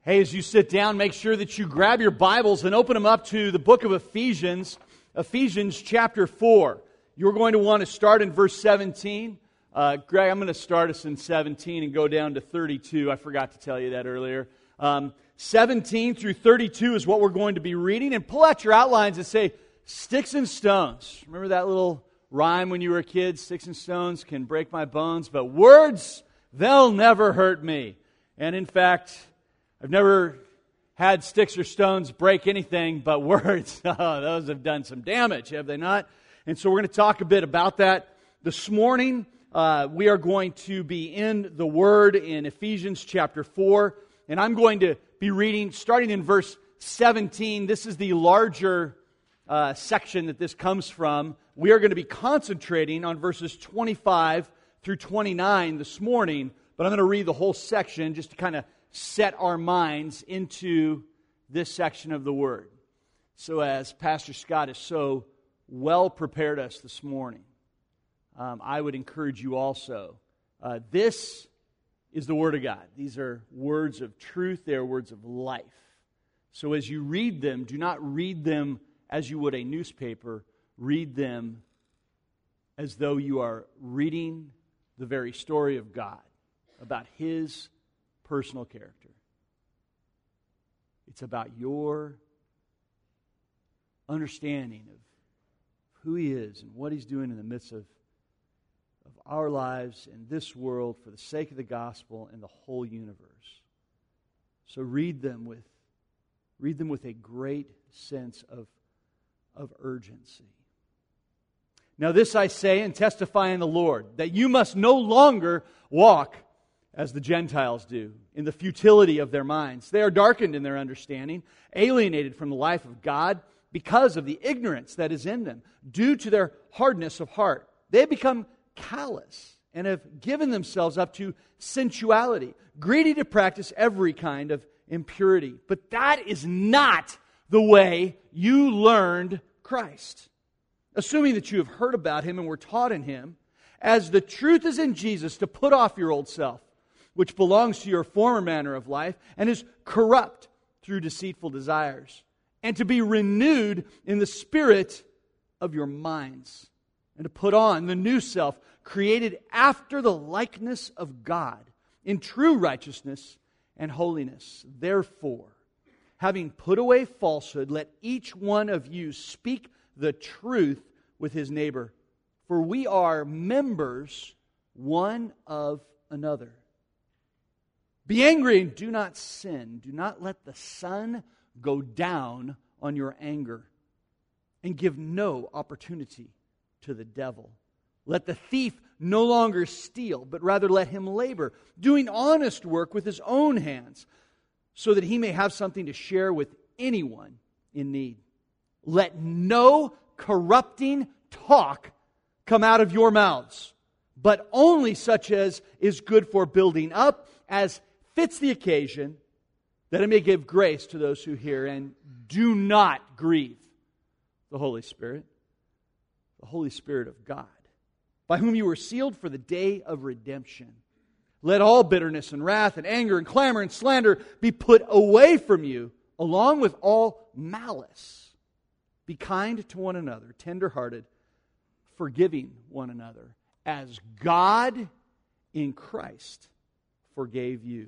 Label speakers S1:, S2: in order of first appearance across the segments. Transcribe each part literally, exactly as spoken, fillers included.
S1: Hey, as you sit down, make sure that you grab your Bibles and open them up to the book of Ephesians, Ephesians chapter four. You're going to want to start in verse seventeen. Uh, Greg, I'm going to start us in seventeen and go down to thirty-two. I forgot to tell you that earlier. Um, seventeen through thirty-two is what we're going to be reading. And pull out your outlines and say, sticks and stones. Remember that little rhyme when you were a kid? Sticks and stones can break my bones, but words, they'll never hurt me. And in fact, I've never had sticks or stones break anything but words. Oh, those have done some damage, have they not? And so we're going to talk a bit about that. This morning, uh, we are going to be in the Word in Ephesians chapter four. And I'm going to be reading, starting in verse seventeen. This is the larger uh, section that this comes from. We are going to be concentrating on verses twenty-five through twenty-nine this morning. But I'm going to read the whole section just to kind of set our minds into this section of the Word. So as Pastor Scott has so well prepared us this morning, um, I would encourage you also. Uh, this is the Word of God. These are words of truth. They are words of life. So as you read them, do not read them as you would a newspaper. Read them as though you are reading the very story of God, about His personal character. It's about your understanding of who He is and what He's doing in the midst of, of our lives in this world for the sake of the gospel and the whole universe. So read them with read them with a great sense of, of urgency. Now this I say and testify in the Lord, that you must no longer walk as the Gentiles do, in the futility of their minds. They are darkened in their understanding, alienated from the life of God because of the ignorance that is in them, due to their hardness of heart. They have become callous and have given themselves up to sensuality, greedy to practice every kind of impurity. But that is not the way you learned Christ. Assuming that you have heard about Him and were taught in Him, as the truth is in Jesus, to put off your old self, which belongs to your former manner of life and is corrupt through deceitful desires, and to be renewed in the spirit of your minds, and to put on the new self, created after the likeness of God, in true righteousness and holiness. Therefore, having put away falsehood, let each one of you speak the truth with his neighbor, for we are members one of another. Be angry and do not sin. Do not let the sun go down on your anger, and give no opportunity to the devil. Let the thief no longer steal, but rather let him labor, doing honest work with his own hands, so that he may have something to share with anyone in need. Let no corrupting talk come out of your mouths, but only such as is good for building up, as fits the occasion, that it may give grace to those who hear. And do not grieve the Holy Spirit, the Holy Spirit of God, by whom you were sealed for the day of redemption. Let all bitterness and wrath and anger and clamor and slander be put away from you, along with all malice. Be kind to one another, tender-hearted, forgiving one another, as God in Christ forgave you.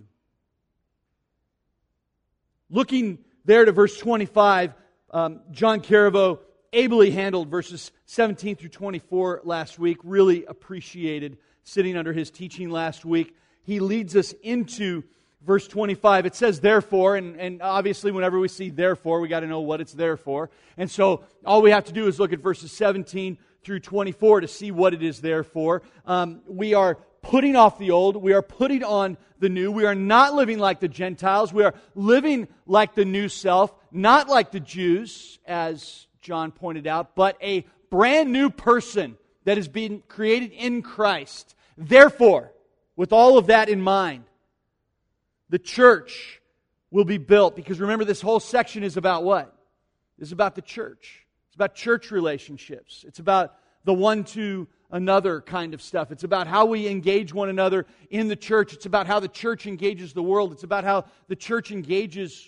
S1: Looking there to verse twenty-five, um, John Caraveau ably handled verses seventeen through twenty-four last week. Really appreciated sitting under his teaching last week. He leads us into verse twenty-five. It says therefore, and, and obviously whenever we see therefore, we got to know what it's there for. And so all we have to do is look at verses seventeen through twenty-four to see what it is there for. Um, we are putting off the old. We are putting on the new. We are not living like the Gentiles. We are living like the new self, not like the Jews, as John pointed out, but a brand new person that has been created in Christ. Therefore, with all of that in mind, the church will be built. Because remember, this whole section is about what? It's about the church. It's about church relationships. It's about the one to another kind of stuff. It's about how we engage one another in the church. It's about how the church engages the world. It's about how the church engages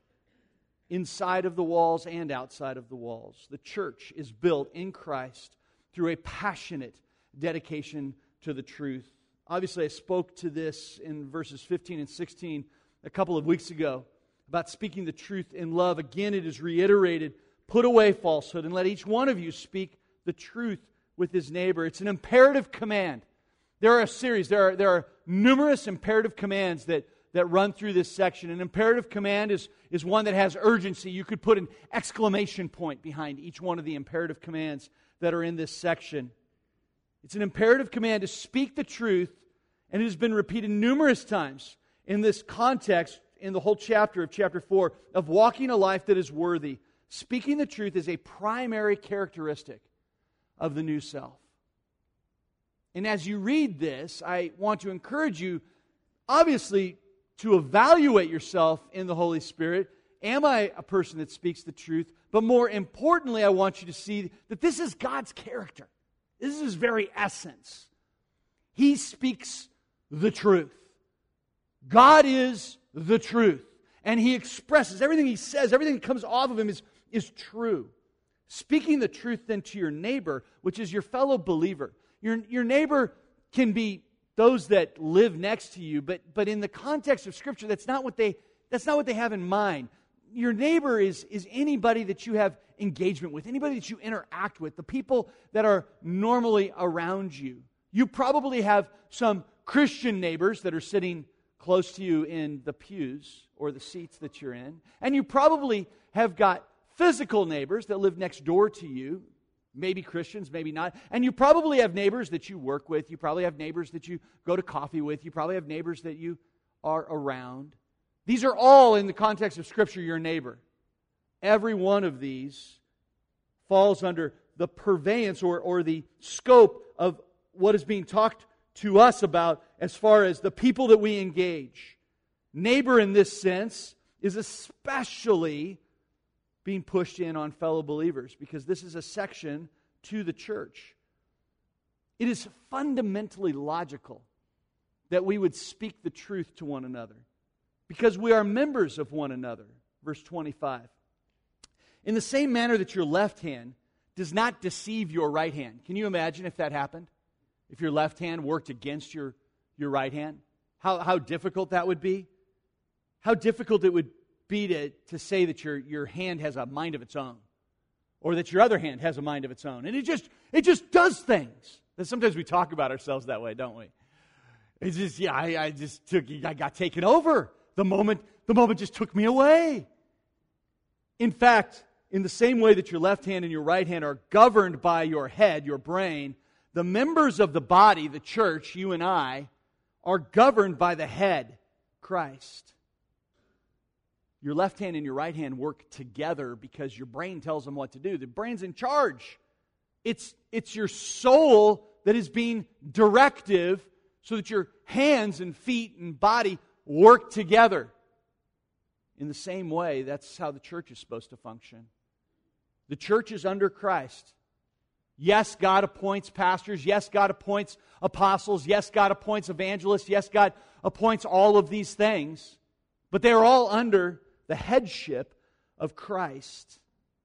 S1: inside of the walls and outside of the walls. The church is built in Christ through a passionate dedication to the truth. Obviously, I spoke to this in verses fifteen and sixteen a couple of weeks ago about speaking the truth in love. Again, it is reiterated, put away falsehood and let each one of you speak the truth with his neighbor. It's an imperative command. There are a series, there are, there are numerous imperative commands that, that run through this section. An imperative command is, is one that has urgency. You could put an exclamation point behind each one of the imperative commands that are in this section. It's an imperative command to speak the truth, and it has been repeated numerous times in this context, in the whole chapter of chapter four, of walking a life that is worthy. Speaking the truth is a primary characteristic of the new self. And as you read this, I want to encourage you, obviously, to evaluate yourself in the Holy Spirit. Am I a person that speaks the truth? But more importantly, I want you to see that this is God's character. This is His very essence. He speaks the truth. God is the truth. And He expresses, everything He says, everything that comes off of Him is, is true. Speaking the truth then to your neighbor, which is your fellow believer. Your, your neighbor can be those that live next to you, but, but in the context of Scripture, that's not what they, that's not what they have in mind. Your neighbor is, is anybody that you have engagement with, anybody that you interact with, the people that are normally around you. You probably have some Christian neighbors that are sitting close to you in the pews or the seats that you're in. And you probably have got physical neighbors that live next door to you, maybe Christians, maybe not. And you probably have neighbors that you work with. You probably have neighbors that you go to coffee with. You probably have neighbors that you are around. These are all, in the context of Scripture, your neighbor. Every one of these falls under the purveyance or, or the scope of what is being talked to us about as far as the people that we engage. Neighbor in this sense is especially being pushed in on fellow believers because this is a section to the church. It is fundamentally logical that we would speak the truth to one another because we are members of one another. Verse twenty-five. In the same manner that your left hand does not deceive your right hand. Can you imagine if that happened? If your left hand worked against your, your right hand? How, how difficult that would be? How difficult it would be to, to say that your, your hand has a mind of its own. Or that your other hand has a mind of its own. And it just it just does things. And sometimes we talk about ourselves that way, don't we? It's just, yeah, I, I just took, I got taken over. The moment, the moment just took me away. In fact, in the same way that your left hand and your right hand are governed by your head, your brain, the members of the body, the church, you and I, are governed by the head, Christ. Your left hand and your right hand work together because your brain tells them what to do. The brain's in charge. It's, it's your soul that is being directive so that your hands and feet and body work together. In the same way, that's how the church is supposed to function. The church is under Christ. Yes, God appoints pastors. Yes, God appoints apostles. Yes, God appoints evangelists. Yes, God appoints all of these things. But they are all under the headship of Christ.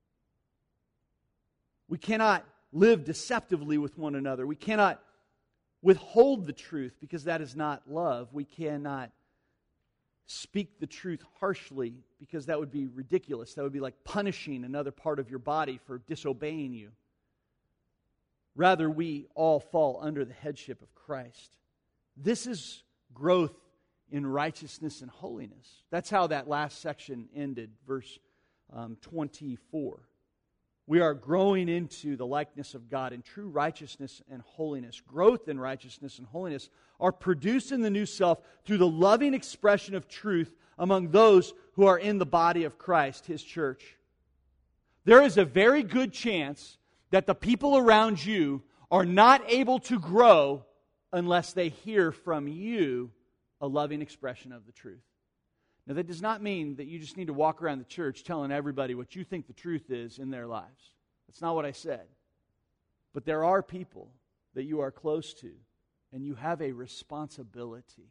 S1: We cannot live deceptively with one another. We cannot withhold the truth because that is not love. We cannot speak the truth harshly because that would be ridiculous. That would be like punishing another part of your body for disobeying you. Rather, we all fall under the headship of Christ. This is growth in righteousness and holiness. That's how that last section ended, verse um, twenty-four. We are growing into the likeness of God in true righteousness and holiness. Growth in righteousness and holiness are produced in the new self through the loving expression of truth among those who are in the body of Christ, His church. There is a very good chance that the people around you are not able to grow unless they hear from you a loving expression of the truth. Now, that does not mean that you just need to walk around the church telling everybody what you think the truth is in their lives. That's not what I said. But there are people that you are close to, and you have a responsibility.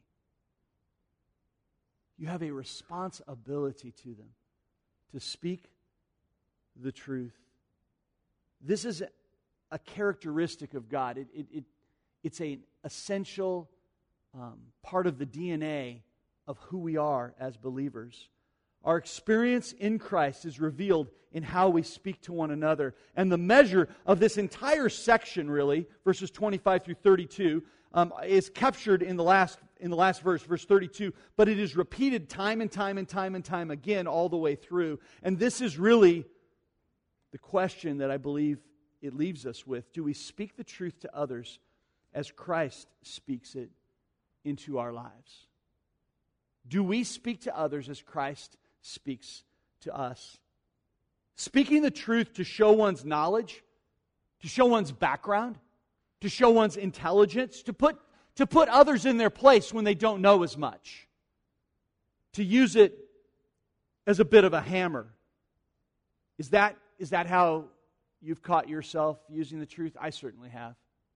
S1: You have a responsibility to them to speak the truth. This is a characteristic of God. It, it, it, it's an essential um, part of the D N A of who we are as believers. Our experience in Christ is revealed in how we speak to one another. And the measure of this entire section, really, verses twenty-five through thirty-two, um, is captured in the last in the last verse, verse thirty-two. But it is repeated time and time and time and time again all the way through. And this is really the question that I believe it leaves us with. Do we speak the truth to others as Christ speaks it into our lives? Do we speak to others as Christ speaks to us? Speaking the truth to show one's knowledge, to show one's background, to show one's intelligence, to put, to put others in their place when they don't know as much, to use it as a bit of a hammer. Is that, is that how you've caught yourself using the truth? I certainly have.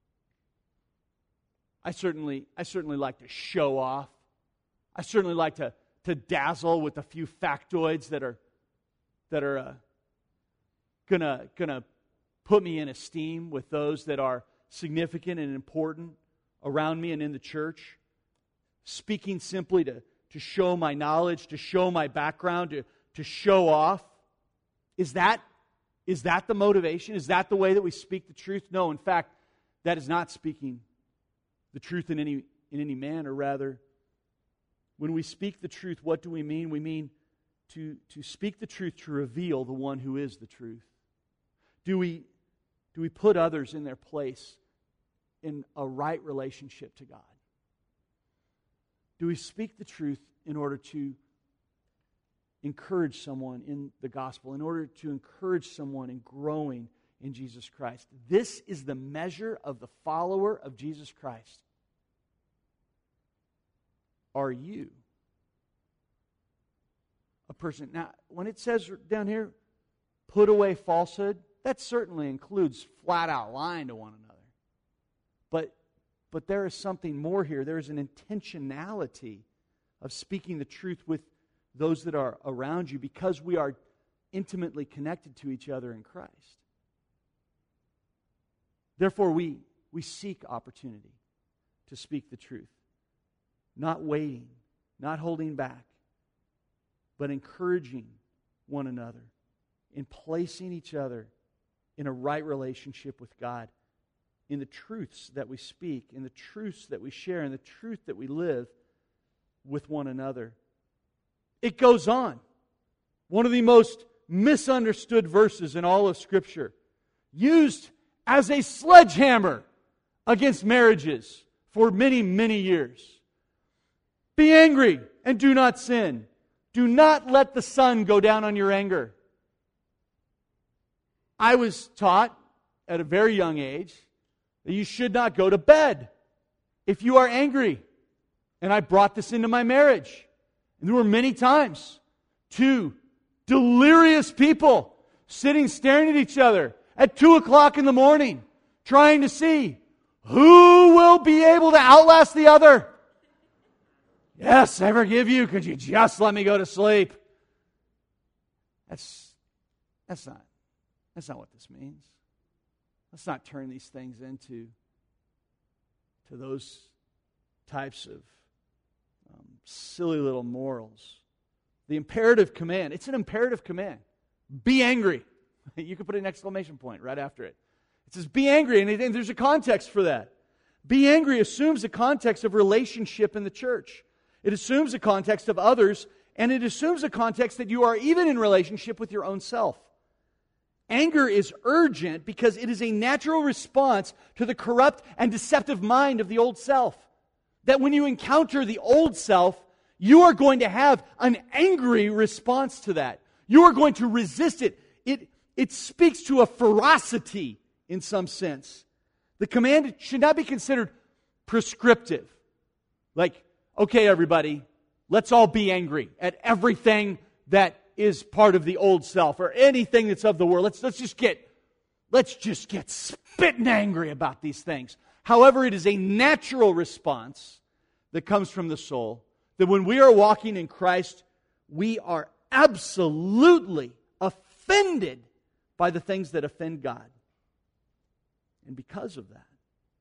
S1: I certainly, I certainly like to show off. I certainly like to, to dazzle with a few factoids that are that are uh, gonna gonna put me in esteem with those that are significant and important around me and in the church. Speaking simply to, to show my knowledge, to show my background, to, to show off. Is that is that the motivation? Is that the way that we speak the truth? No, in fact, that is not speaking the truth in any in any manner. Rather, when we speak the truth, what do we mean? We mean to, to speak the truth to reveal the one who is the truth. Do we, do we put others in their place in a right relationship to God? Do we speak the truth in order to encourage someone in the gospel, in order to encourage someone in growing in Jesus Christ? This is the measure of the follower of Jesus Christ. Are you a person? Now, when it says down here, put away falsehood, that certainly includes flat out lying to one another. But, but there is something more here. There is an intentionality of speaking the truth with those that are around you because we are intimately connected to each other in Christ. Therefore, we, we seek opportunity to speak the truth. Not waiting, not holding back, but encouraging one another in placing each other in a right relationship with God, in the truths that we speak, in the truths that we share, in the truth that we live with one another. It goes on. One of the most misunderstood verses in all of Scripture, used as a sledgehammer against marriages for many, many years. Be angry and do not sin. Do not let the sun go down on your anger. I was taught at a very young age that you should not go to bed if you are angry. And I brought this into my marriage. And there were many times two delirious people sitting staring at each other at two o'clock in the morning, trying to see who will be able to outlast the other. Yes, I forgive you. Could you just let me go to sleep? That's that's not that's not what this means. Let's not turn these things into to those types of um, silly little morals. The imperative command, it's an imperative command. Be angry. You can put an exclamation point right after it. It says be angry, and, it, and there's a context for that. Be angry assumes a context of relationship in the church. It assumes a context of others, and it assumes a context that you are even in relationship with your own self. Anger is urgent because it is a natural response to the corrupt and deceptive mind of the old self. That when you encounter the old self, you are going to have an angry response to that. You are going to resist it. It, it speaks to a ferocity in some sense. The command should not be considered prescriptive. Like, okay, everybody, let's all be angry at everything that is part of the old self or anything that's of the world. Let's let's just get let's just get spitting angry about these things. However, it is a natural response that comes from the soul, that when we are walking in Christ, we are absolutely offended by the things that offend God. And because of that,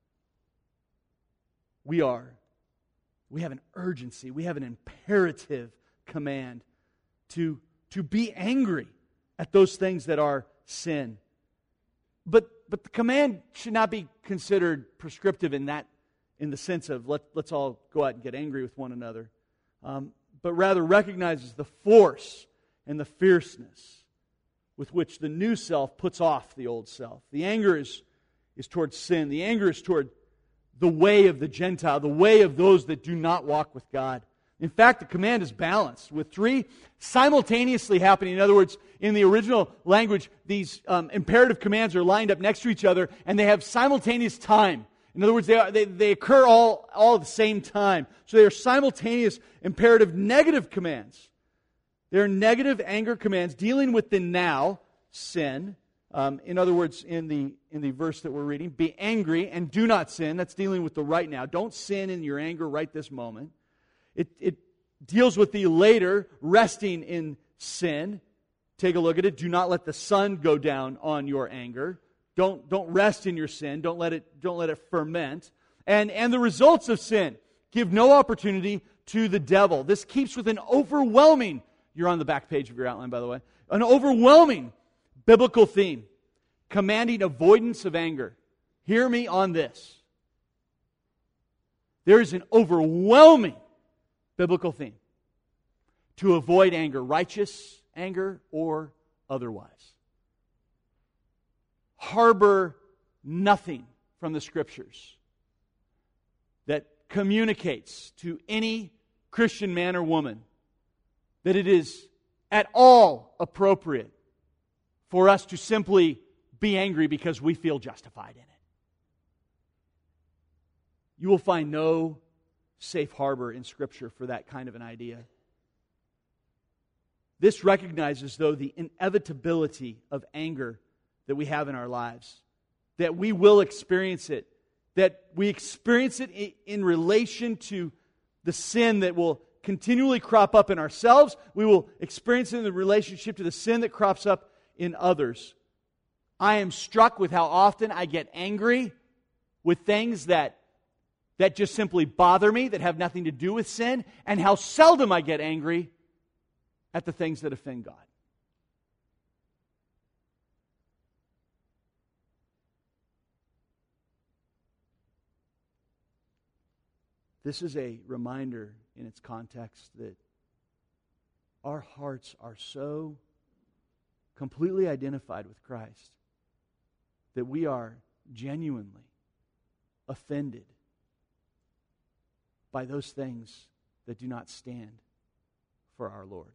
S1: we are, we have an urgency, we have an imperative command to, to be angry at those things that are sin. But but the command should not be considered prescriptive in that, in the sense of let, let's all go out and get angry with one another. Um, but rather recognizes the force and the fierceness with which the new self puts off the old self. The anger is, is toward sin. The anger is toward the way of the Gentile, the way of those that do not walk with God. In fact, the command is balanced with three simultaneously happening. In other words, in the original language, these um, imperative commands are lined up next to each other, and they have simultaneous time. In other words, they, are, they, they occur all, all at the same time. So they are simultaneous imperative negative commands. They are negative anger commands dealing with the now, sin. Um, in other words, in the, in the verse that we're reading, be angry and do not sin. That's dealing with the right now. Don't sin in your anger right this moment. It, it deals with the later, resting in sin. Take a look at it. Do not let the sun go down on your anger. Don't, don't rest in your sin. Don't let it, don't let it ferment. And, and the results of sin. Give no opportunity to the devil. This keeps with an overwhelming, you're on the back page of your outline, by the way, an overwhelming biblical theme, commanding avoidance of anger. Hear me on this. There is an overwhelming biblical theme to avoid anger, righteous anger or otherwise. Harbor nothing from the Scriptures that communicates to any Christian man or woman that it is at all appropriate for us to simply be angry because we feel justified in it. You will find no safe harbor in Scripture for that kind of an idea. This recognizes, though, the inevitability of anger that we have in our lives, that we will experience it, that we experience it in relation to the sin that will continually crop up in ourselves. We will experience it in the relationship to the sin that crops up in others. I am struck with how often I get angry with things that that just simply bother me, that have nothing to do with sin, and how seldom I get angry at the things that offend God. This is a reminder in its context that our hearts are so completely identified with Christ that we are genuinely offended by those things that do not stand for our Lord.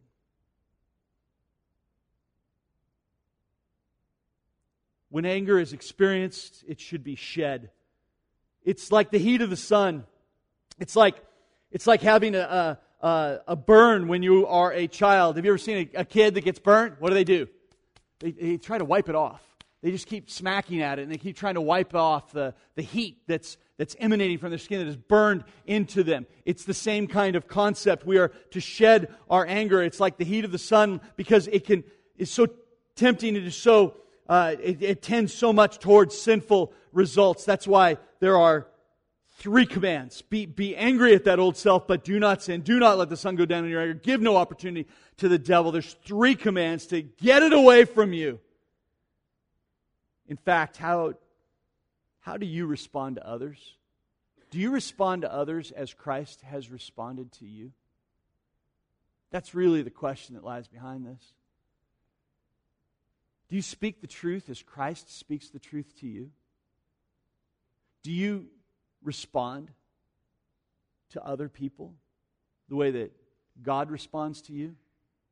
S1: When anger is experienced, it should be shed. It's like the heat of the sun. It's like it's like having a, a, a burn when you are a child. Have you ever seen a, a kid that gets burnt? What do they do? They, they try to wipe it off. They just keep smacking at it, and they keep trying to wipe off the, the heat that's that's emanating from their skin that is burned into them. It's the same kind of concept. We are to shed our anger. It's like the heat of the sun because it can is so tempting. It is so uh, it, it tends so much towards sinful results. That's why there are three commands. Be, be angry at that old self, but do not sin. Do not let the sun go down in your anger. Give no opportunity to the devil. There's three commands to get it away from you. In fact, how, how do you respond to others? Do you respond to others as Christ has responded to you? That's really the question that lies behind this. Do you speak the truth as Christ speaks the truth to you? Do you respond to other people the way that God responds to you?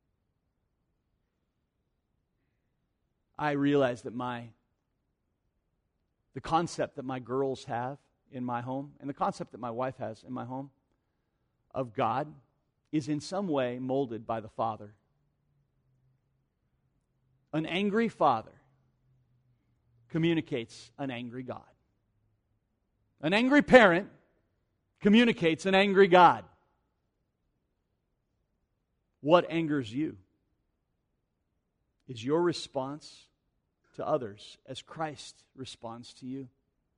S1: I realize that my the concept that my girls have in my home and the concept that my wife has in my home of God is in some way molded by the Father. An angry father communicates an angry God. An angry parent communicates an angry God. What angers you? Is your response to others as Christ responds to you?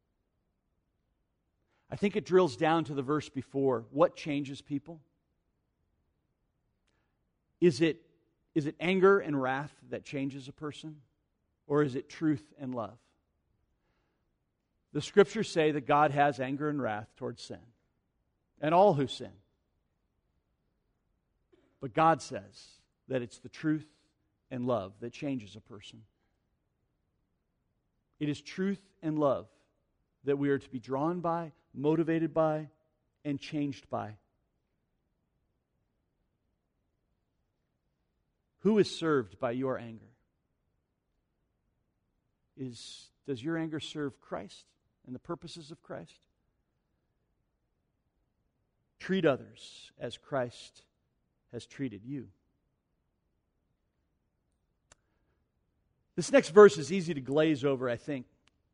S1: I think it drills down to the verse before. What changes people? Is it, is it anger and wrath that changes a person? Or is it truth and love? The Scriptures say that God has anger and wrath towards sin, and all who sin. But God says that it's the truth and love that changes a person. It is truth and love that we are to be drawn by, motivated by, and changed by. Who is served by your anger? Is, does your anger serve Christ and the purposes of Christ? Treat others as Christ has treated you. This next verse is easy to glaze over, I think.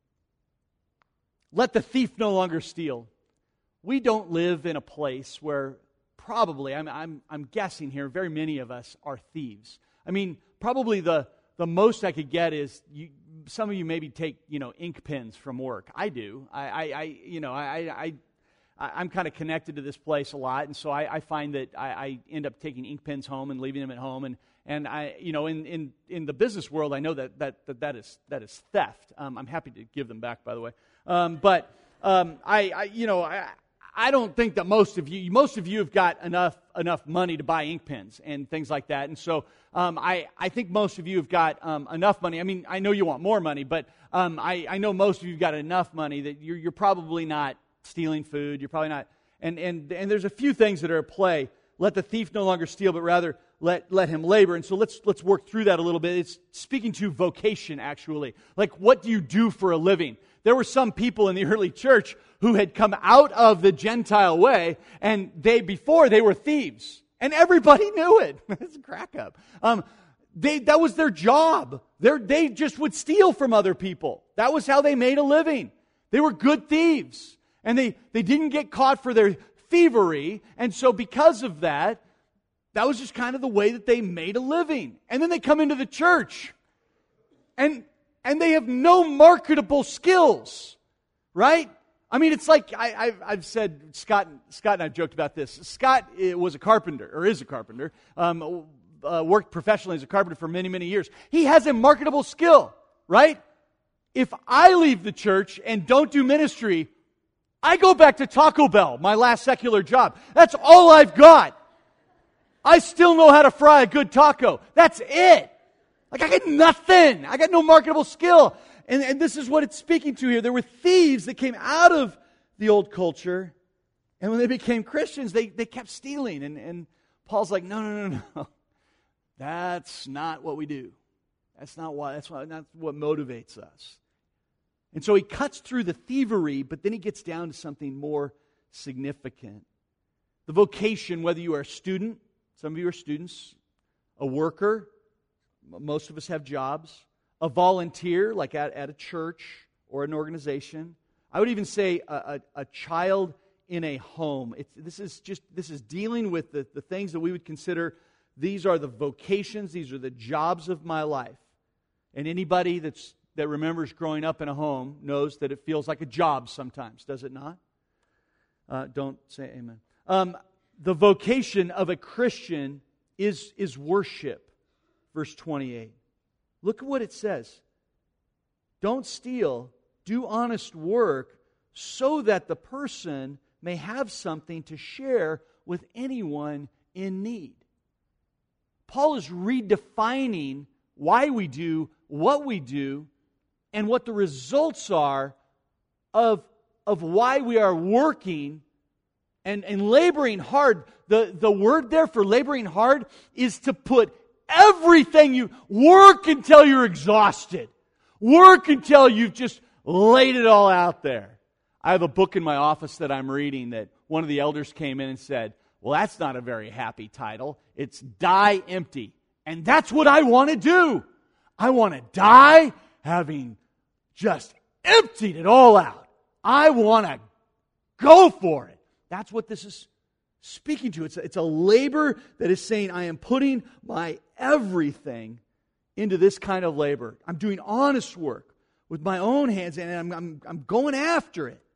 S1: Let the thief no longer steal. We don't live in a place where probably, I'm, I'm, I'm guessing here, very many of us are thieves. I mean, probably the, the most I could get is, you, some of you maybe take, you know, ink pens from work. I do. I, I, I you know, I, I, I, I'm kind of connected to this place a lot, and so I, I find that I, I end up taking ink pens home and leaving them at home, and And I, you know, in, in, in the business world, I know that that that, that is that is theft. Um, I'm happy to give them back, by the way. Um, but um, I, I, you know, I, I don't think that most of you, most of you have got enough enough money to buy ink pens and things like that. And so um, I, I think most of you have got um, enough money. I mean, I know you want more money, but um, I, I know most of you have got enough money that you're you're probably not stealing food. You're probably not. And and and there's a few things that are at play. Let the thief no longer steal, but rather let, let him labor. And so let's let's work through that a little bit. It's speaking to vocation, actually. Like, what do you do for a living? There were some people in the early church who had come out of the Gentile way, and they before they were thieves. And everybody knew it. It's a crack up. Um, they, that was their job. They're, they just would steal from other people. That was how they made a living. They were good thieves. And they, they didn't get caught for their thievery, and so because of that, that was just kind of the way that they made a living. And then they come into the church, and and they have no marketable skills, right? I mean, it's like I, I've, I've said, Scott, Scott and I joked about this. Scott was a carpenter, or is a carpenter, um, uh, worked professionally as a carpenter for many, many years. He has a marketable skill, right? If I leave the church and don't do ministry, I go back to Taco Bell, my last secular job. That's all I've got. I still know how to fry a good taco. That's it. Like, I got nothing. I got no marketable skill. And, and this is what it's speaking to here. There were thieves that came out of the old culture, and when they became Christians, they, they kept stealing. And, and Paul's like, no, no, no, no. That's not what we do. That's not why. That's why, not what motivates us. And so he cuts through the thievery, but then he gets down to something more significant. The vocation, whether you are a student, some of you are students, a worker, most of us have jobs, a volunteer, like at, at a church or an organization. I would even say a, a, a child in a home. It's, this is just this is dealing with the, the things that we would consider, these are the vocations, these are the jobs of my life. And anybody that's that remembers growing up in a home knows that it feels like a job sometimes, does it not? Uh, don't say amen. Um, the vocation of a Christian is, is worship, verse twenty-eight. Look at what it says. Don't steal, do honest work, so that the person may have something to share with anyone in need. Paul is redefining why we do what we do, and what the results are of, of why we are working and, and laboring hard. The, the word there for laboring hard is to put everything you... Work until you're exhausted. Work until you've just laid it all out there. I have a book in my office that I'm reading that one of the elders came in and said, well, that's not a very happy title. It's Die Empty. And that's what I want to do. I want to die having just emptied it all out. I want to Go for it. That's what this is speaking to. It's a, it's a labor that is saying, I am putting my everything into this kind of labor. I'm doing honest work with my own hands, and I'm, I'm, I'm going after it.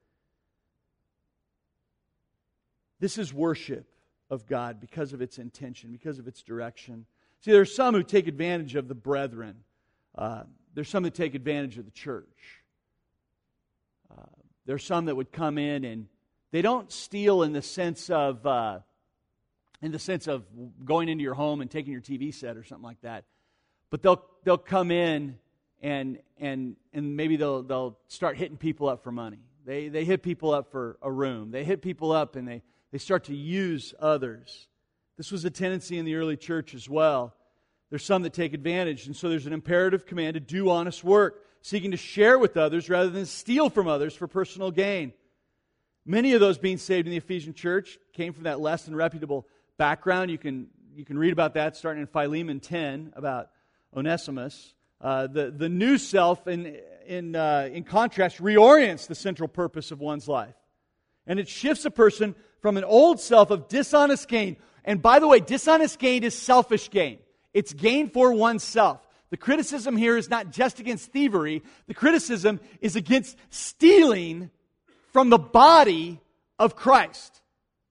S1: This is worship of God because of its intention, because of its direction. See, there are some who take advantage of the brethren. Uh, there's some that take advantage of the church. Uh, there's some that would come in and they don't steal in the sense of uh, in the sense of going into your home and taking your T V set or something like that. But they'll they'll come in and and and maybe they'll they'll start hitting people up for money. They they hit people up for a room. They hit people up and they, they start to use others. This was a tendency in the early church as well. There's some that take advantage, and so there's an imperative command to do honest work, seeking to share with others rather than steal from others for personal gain. Many of those being saved in the Ephesian church came from that less than reputable background. You can you can read about that starting in Philemon ten about Onesimus. Uh, the the new self, in in uh, in contrast, reorients the central purpose of one's life, and it shifts a person from an old self of dishonest gain. And by the way, dishonest gain is selfish gain. It's gain for oneself. The criticism here is not just against thievery. The criticism is against stealing from the body of Christ.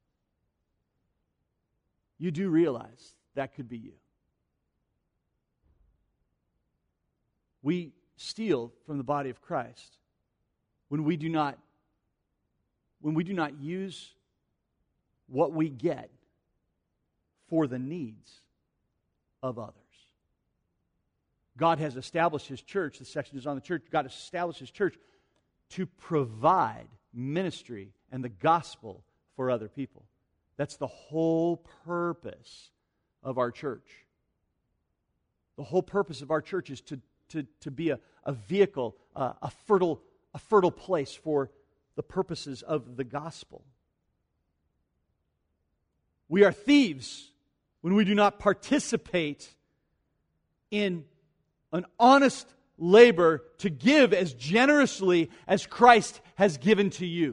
S1: You do realize that could be you. We steal from the body of Christ when we do not when we do not use what we get for the needs of others. God has established His church, this section is on the church, God has established His church to provide ministry and the gospel for other people. That's the whole purpose of our church. The whole purpose of our church is to, to, to be a, a vehicle, uh, a fertile, a fertile place for the purposes of the gospel. We are thieves when we do not participate in an honest labor to give as generously as Christ has given to you.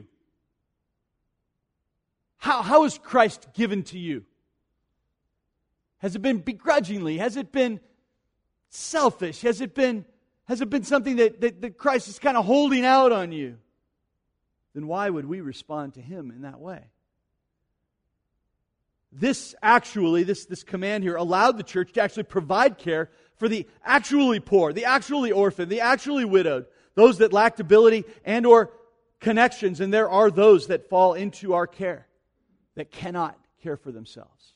S1: How, how has Christ given to you? Has it been begrudgingly? Has it been selfish? Has it been, has it been something that, that, that Christ is kind of holding out on you? Then why would we respond to Him in that way? This actually, this, this command here allowed the church to actually provide care for the actually poor, the actually orphaned, the actually widowed, those that lacked ability and or connections, and there are those that fall into our care that cannot care for themselves.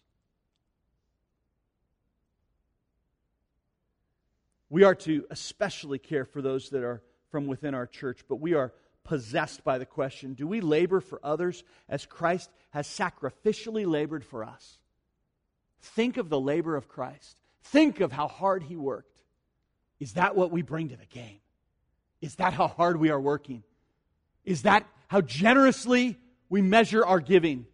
S1: We are to especially care for those that are from within our church, but we are possessed by the question, do we labor for others as Christ has sacrificially labored for us? Think of the labor of Christ. Think of how hard He worked. Is that what we bring to the game? Is that how hard we are working? Is that how generously we measure our giving?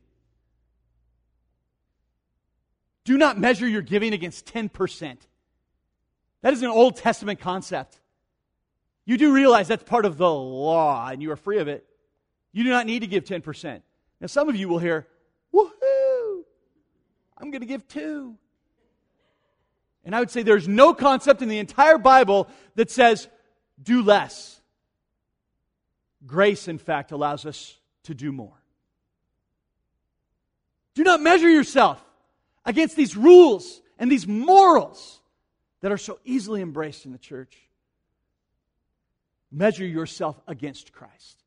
S1: Do not measure your giving against ten percent. That is an Old Testament concept. You do realize that's part of the law, and you are free of it. You do not need to give ten percent. Now, some of you will hear, woohoo, I'm going to give two. And I would say there's no concept in the entire Bible that says, do less. Grace, in fact, allows us to do more. Do not measure yourself against these rules and these morals that are so easily embraced in the church. Measure yourself against Christ.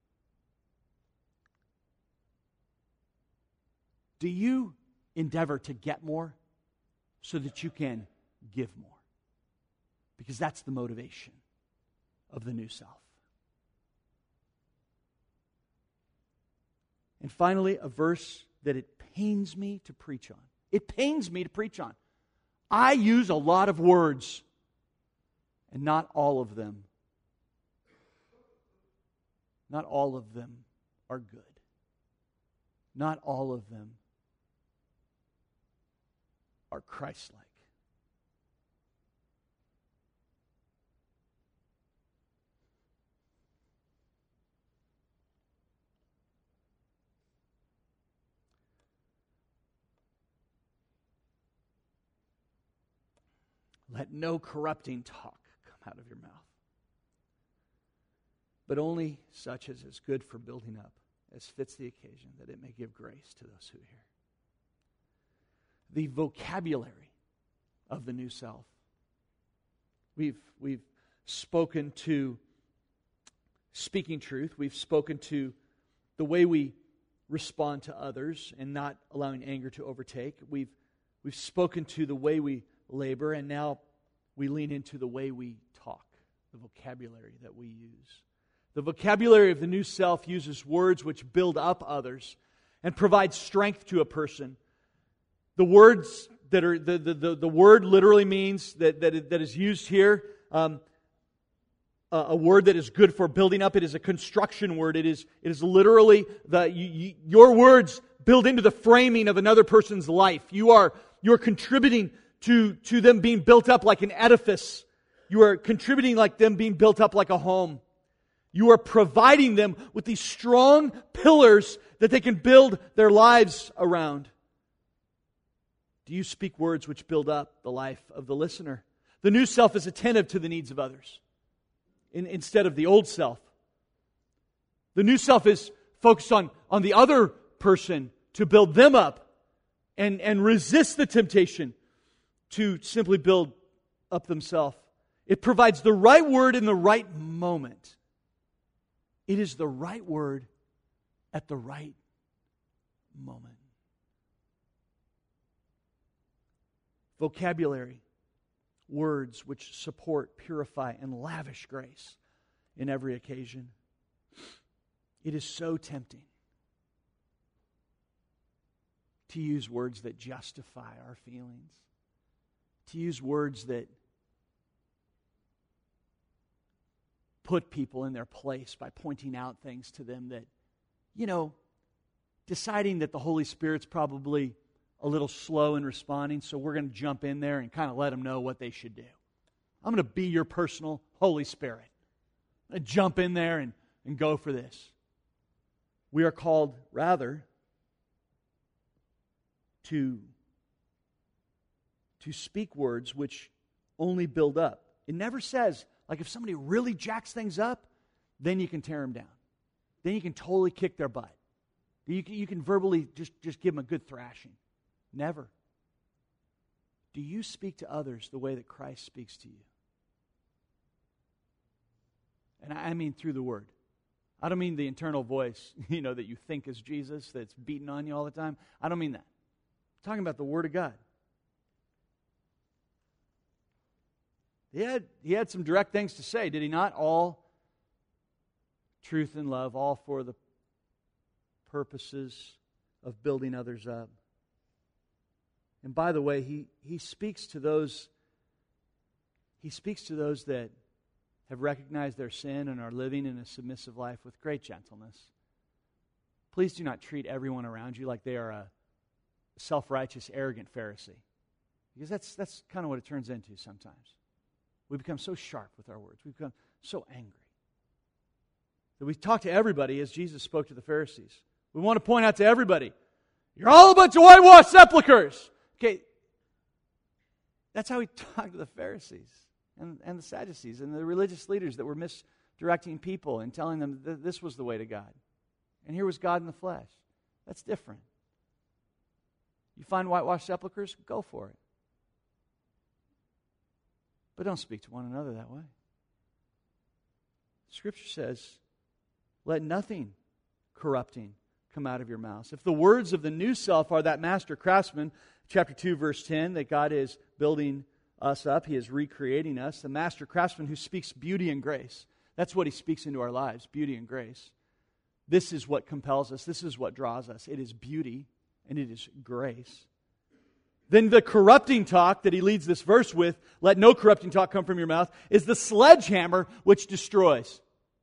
S1: Do you endeavor to get more so that you can give more? Because that's the motivation of the new self. And finally, a verse that it pains me to preach on. It pains me to preach on. I use a lot of words, and not all of them Not all of them are good. Not all of them are Christ-like. let no corrupting talk come out of your mouth, but only such as is good for building up, as fits the occasion, that it may give grace to those who hear. The vocabulary of the new self. We've, we've spoken to speaking truth. We've spoken to the way we respond to others and not allowing anger to overtake. We've, we've spoken to the way we labor, and now we lean into the way we talk, the vocabulary that we use. The vocabulary of the new self uses words which build up others and provide strength to a person. The words that are the the, the, the word literally means that that, that is used here. Um, a, a word that is good for building up. It is a construction word. It is it is literally the you, you, your words build into the framing of another person's life. You are you are contributing to to them being built up like an edifice. You are contributing like them being built up like a home. You are providing them with these strong pillars that they can build their lives around. Do you speak words which build up the life of the listener? The new self is attentive to the needs of others in, instead of the old self. The new self is focused on, on the other person to build them up and, and resist the temptation to simply build up themselves. It provides the right word in the right moment. It is the right word at the right moment. Vocabulary, words which support, purify, and lavish grace in every occasion. It is so tempting to use words that justify our feelings, to use words that put people in their place by pointing out things to them that, you know, deciding that the Holy Spirit's probably a little slow in responding, so we're going to jump in there and kind of let them know what they should do. I'm going to be your personal Holy Spirit. I'm going to jump in there and, and go for this. We are called, rather, to, to speak words which only build up. It never says, like if somebody really jacks things up, then you can tear them down. Then you can totally kick their butt. You can, you can verbally just, just give them a good thrashing. Never. Do you speak to others the way that Christ speaks to you? And I mean through the Word. I don't mean the internal voice, you know, that you think is Jesus, that's beating on you all the time. I don't mean that. I'm talking about the Word of God. He had, he had some direct things to say, did he not? All truth and love, all for the purposes of building others up. And by the way, he, he speaks to those he speaks to those that have recognized their sin and are living in a submissive life with great gentleness. Please do not treat everyone around you like they are a self-righteous, arrogant Pharisee. Because that's that's kind of what it turns into sometimes. We become so sharp with our words. We become so angry that we talk to everybody as Jesus spoke to the Pharisees. We want to point out to everybody, you're all a bunch of whitewashed sepulchres. Okay, that's how he talked to the Pharisees and, and the Sadducees and the religious leaders that were misdirecting people and telling them that this was the way to God. And here was God in the flesh. That's different. You find whitewashed sepulchres, go for it. But don't speak to one another that way. Scripture says, let nothing corrupting come out of your mouths. If the words of the new self are that master craftsman, chapter two, verse ten, that God is building us up, He is recreating us, the master craftsman who speaks beauty and grace. That's what He speaks into our lives, beauty and grace. This is what compels us. This is what draws us. It is beauty and it is grace. Then the corrupting talk that he leads this verse with, let no corrupting talk come from your mouth, is the sledgehammer which destroys.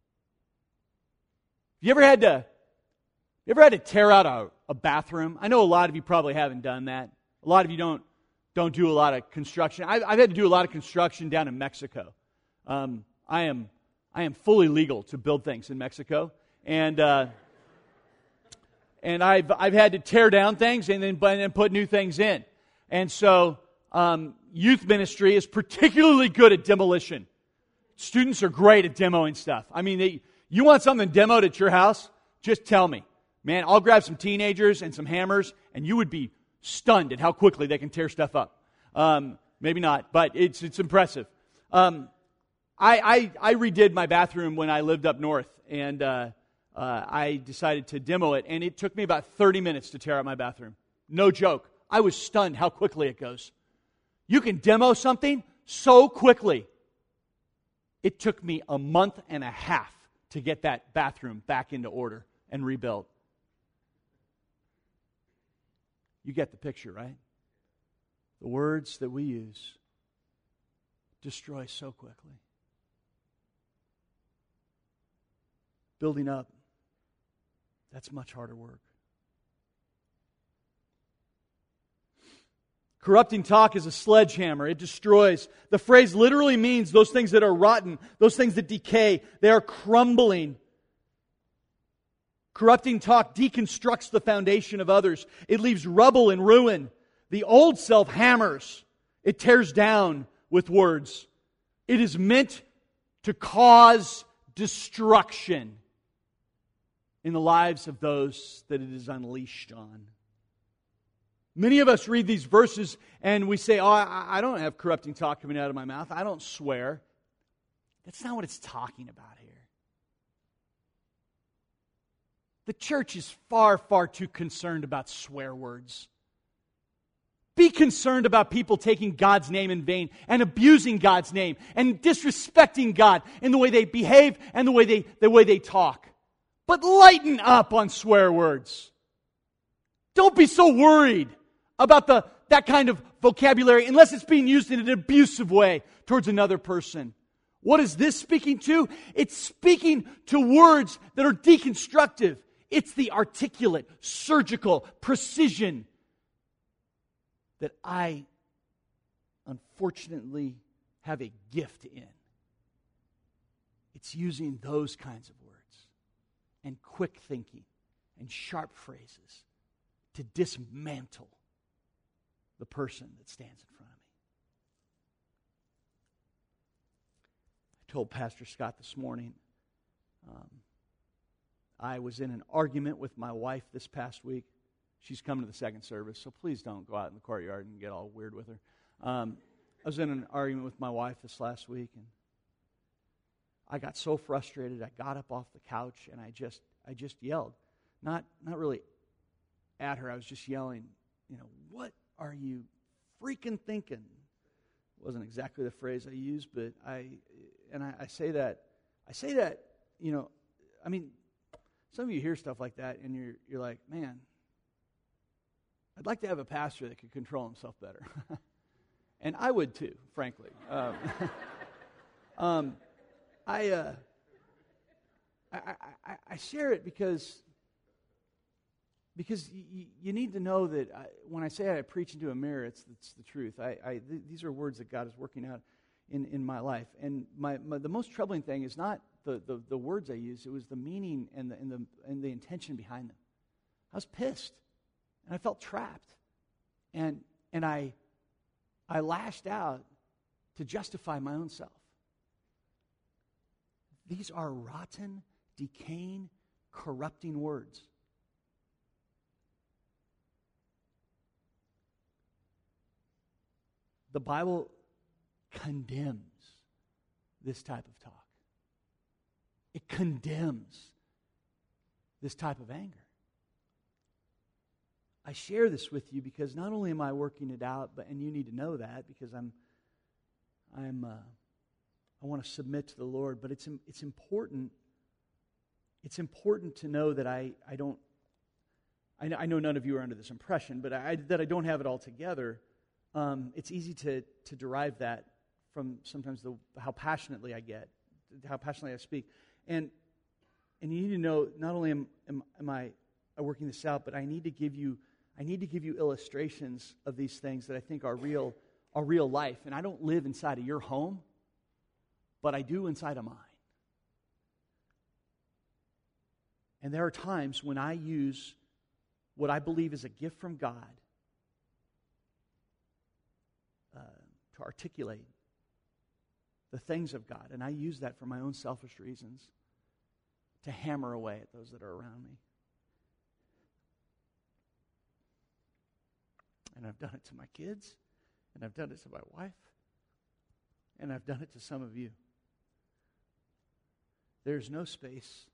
S1: You ever had to, you ever had to tear out a, a bathroom? I know a lot of you probably haven't done that. A lot of you don't don't do a lot of construction. I've, I've had to do a lot of construction down in Mexico. Um, I am I am fully legal to build things in Mexico, and uh, and I've I've had to tear down things and then and put new things in. And so, um, youth ministry is particularly good at demolition. Students are great at demoing stuff. I mean, they, you want something demoed at your house? Just tell me. Man, I'll grab some teenagers and some hammers, and you would be stunned at how quickly they can tear stuff up. Um, maybe not, but it's it's impressive. Um, I, I I redid my bathroom when I lived up north, and uh, uh, I decided to demo it, and it took me about thirty minutes to tear out my bathroom. No joke. I was stunned how quickly it goes. You can demo something so quickly. It took me a month and a half to get that bathroom back into order and rebuilt. You get the picture, right? The words that we use destroy so quickly. Building up, that's much harder work. Corrupting talk is a sledgehammer. It destroys. The phrase literally means those things that are rotten, those things that decay. They are crumbling. Corrupting talk deconstructs the foundation of others. It leaves rubble and ruin. The old self hammers. It tears down with words. It is meant to cause destruction in the lives of those that it is unleashed on. Many of us read these verses and we say, oh, I, I don't have corrupting talk coming out of my mouth. I don't swear. That's not what it's talking about here. The church is far, far too concerned about swear words. Be concerned about people taking God's name in vain and abusing God's name and disrespecting God in the way they behave and the way they, the way they talk. But lighten up on swear words. Don't be so worried about the that kind of vocabulary unless it's being used in an abusive way towards another person. What is this speaking to? It's speaking to words that are deconstructive. It's the articulate, surgical precision that I unfortunately have a gift in. It's using those kinds of words and quick thinking and sharp phrases to dismantle the person that stands in front of me. I told Pastor Scott this morning, um, I was in an argument with my wife this past week. She's coming to the second service, so please don't go out in the courtyard and get all weird with her. Um, I was in an argument with my wife this last week, and I got so frustrated. I got up off the couch and I just, I just yelled, not, not really at her. I was just yelling, you know, what are you freaking thinking? Wasn't exactly the phrase I used, but I, and I, I say that, I say that, you know, I mean, some of you hear stuff like that and you're, you're like, man, I'd like to have a pastor that could control himself better. And I would too, frankly. Um, um, I, uh, I, I, I share it because because y- you need to know that I, when I say I preach into a mirror, it's, it's the truth. I, I th- these are words that God is working out in, in my life. And my, my the most troubling thing is not the, the, the words I use; it was the meaning and the and the and the intention behind them. I was pissed, and I felt trapped, and and I I lashed out to justify my own self. These are rotten, decaying, corrupting words. The Bible condemns this type of talk. It condemns this type of anger. I share this with you because not only am I working it out, but and you need to know that because I'm, I'm, uh, I want to submit to the Lord. But it's it's important. It's important to know that I I don't. I know, I know none of you are under this impression, but I, that I don't have it all together. Um, it's easy to to derive that from sometimes the how passionately I get, how passionately I speak, and and you need to know not only am am, am I working this out, but I need to give you I need to give you illustrations of these things that I think are real are real life. And I don't live inside of your home, but I do inside of mine. And there are times when I use what I believe is a gift from God uh, to articulate the things of God. And I use that for my own selfish reasons, to hammer away at those that are around me. And I've done it to my kids, and I've done it to my wife, and I've done it to some of you. There's no space.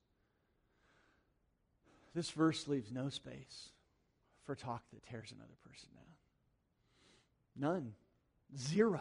S1: This verse leaves no space for talk that tears another person down. None. Zero.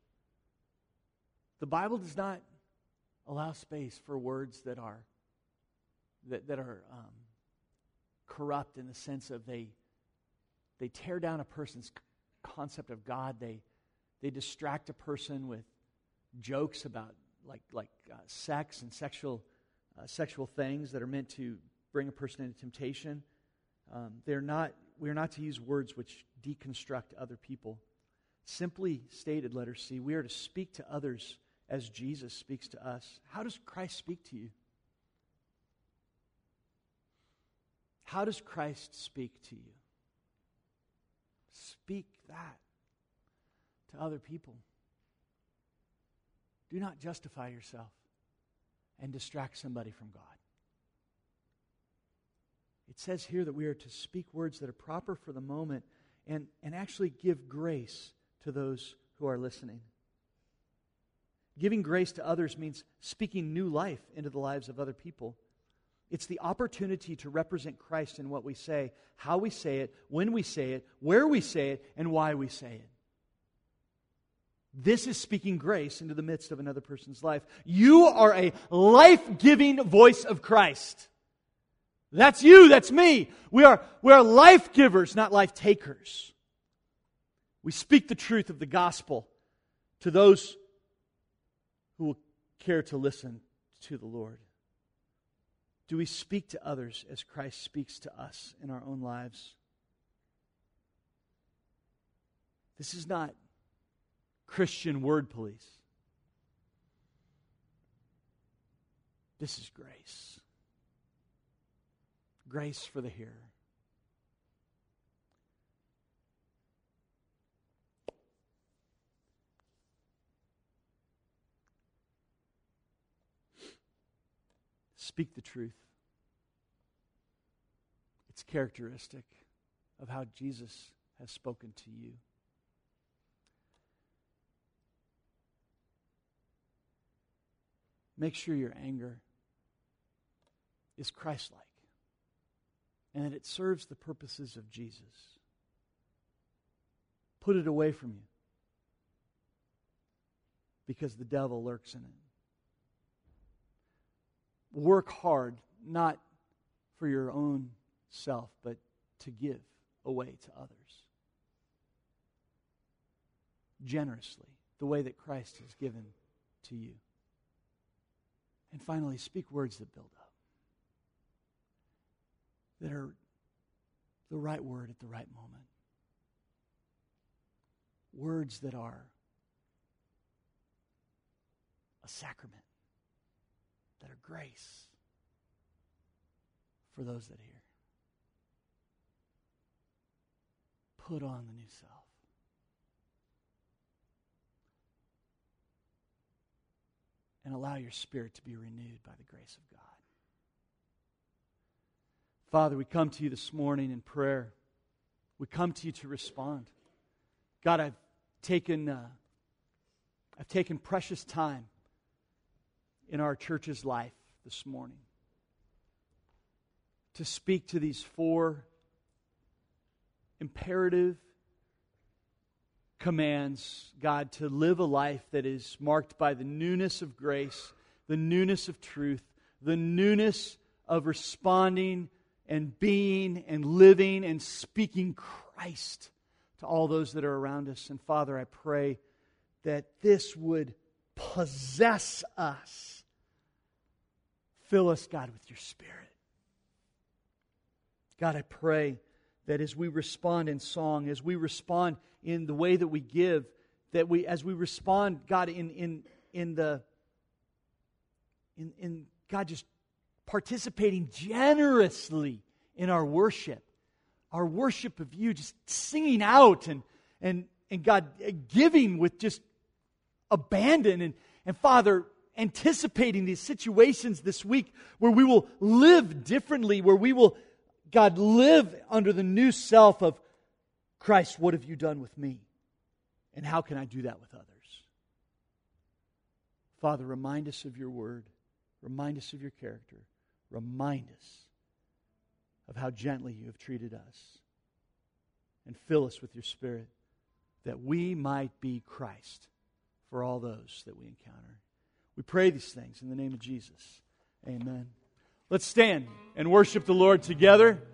S1: The Bible does not allow space for words that are that, that are um, corrupt in the sense of they they tear down a person's concept of God. They they distract a person with jokes about like like uh, sex and sexual uh, sexual things that are meant to bring a person into temptation. Um, they're not. We're not to use words which deconstruct other people. Simply stated, letter C, we are to speak to others as Jesus speaks to us. How does Christ speak to you? How does Christ speak to you? Speak that to other people. Do not justify yourself and distract somebody from God. It says here that we are to speak words that are proper for the moment and, and actually give grace to those who are listening. Giving grace to others means speaking new life into the lives of other people. It's the opportunity to represent Christ in what we say, how we say it, when we say it, where we say it, and why we say it. This is speaking grace into the midst of another person's life. You are a life-giving voice of Christ. That's you, that's me. We are, we are life givers, not life takers. We speak the truth of the gospel to those who will care to listen to the Lord. Do we speak to others as Christ speaks to us in our own lives? This is not Christian word police. This is grace. Grace for the hearer. Speak the truth. It's characteristic of how Jesus has spoken to you. Make sure your anger is Christ-like and that it serves the purposes of Jesus. Put it away from you because the devil lurks in it. Work hard, not for your own self, but to give away to others. Generously, the way that Christ has given to you. And finally, speak words that build up. That are the right word at the right moment. Words that are a sacrament. That are grace for those that hear. Put on the new self. And allow your spirit to be renewed by the grace of God. Father, we come to you this morning in prayer. We come to you to respond. God, I've taken uh, I've taken precious time in our church's life this morning to speak to these four imperative commands, God, to live a life that is marked by the newness of grace, the newness of truth, the newness of responding and being and living and speaking Christ to all those that are around us. And Father, I pray that this would possess us. Fill us, God, with your Spirit. God, I pray that as we respond in song, as we respond in the way that we give, that we, as we respond, God, in in in the in in God just participating generously in our worship, our worship of you, just singing out and and and God giving with just abandon. And, and Father, anticipating these situations this week where we will live differently, where we will, God, live under the new self of Christ, what have you done with me? And how can I do that with others? Father, remind us of your word. Remind us of your character. Remind us of how gently you have treated us. And fill us with your Spirit that we might be Christ for all those that we encounter. We pray these things in the name of Jesus. Amen. Let's stand and worship the Lord together.